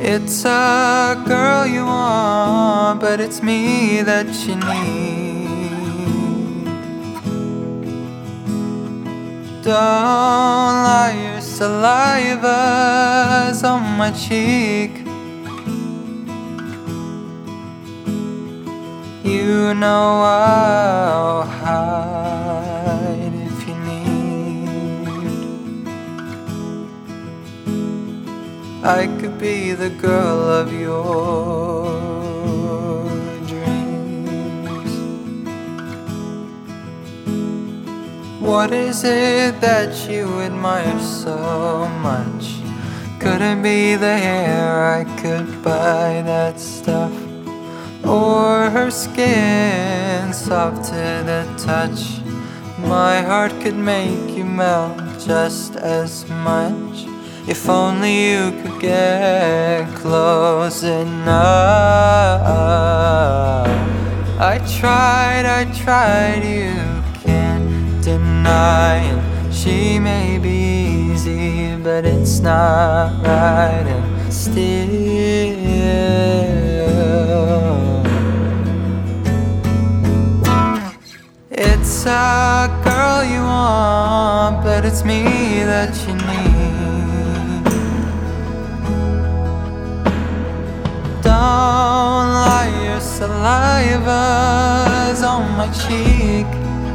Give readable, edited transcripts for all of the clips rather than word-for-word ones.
It's a girl you want, but it's me that you need. Don't lie, your saliva's on my cheek. You know I'll hide if you need. I could be the girl of your dreams. What is it that you admire so much? Could it be the hair? I could buy that stuff. Or her skin, soft to the touch. My heart could make you melt just as much. If only you could get close enough. I tried, you can't deny it. She may be easy, but it's not right. And still it's a girl you want, but it's me that you need. Don't lie, your saliva's on my cheek.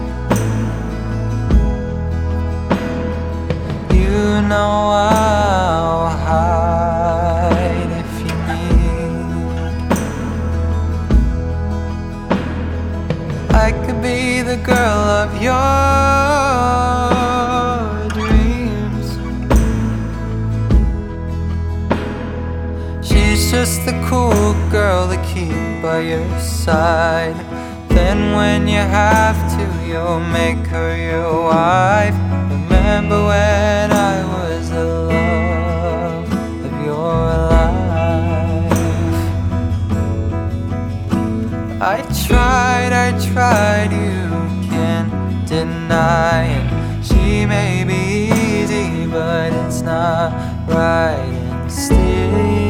You know I'll hide if you need. I could be the girl of your dreams. She's just the cool girl to keep by your side. Then when you have to, you'll make her your wife. Remember when I was the love of your life? I tried, you can't deny it. She may be easy, but it's not right. And still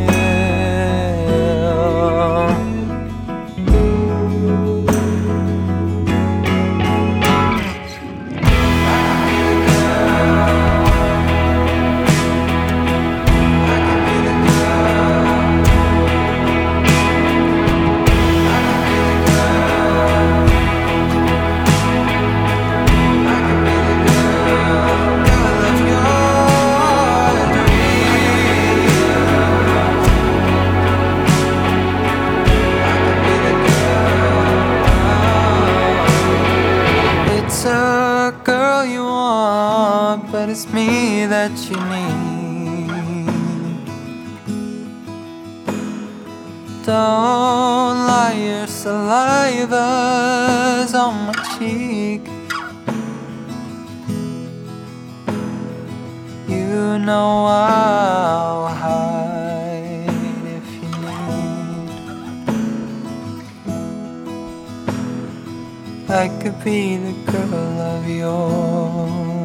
girl you want, but it's me that you need. Don't lie, your saliva's on my cheek. You know I'll hide if you need. I could be the girl of your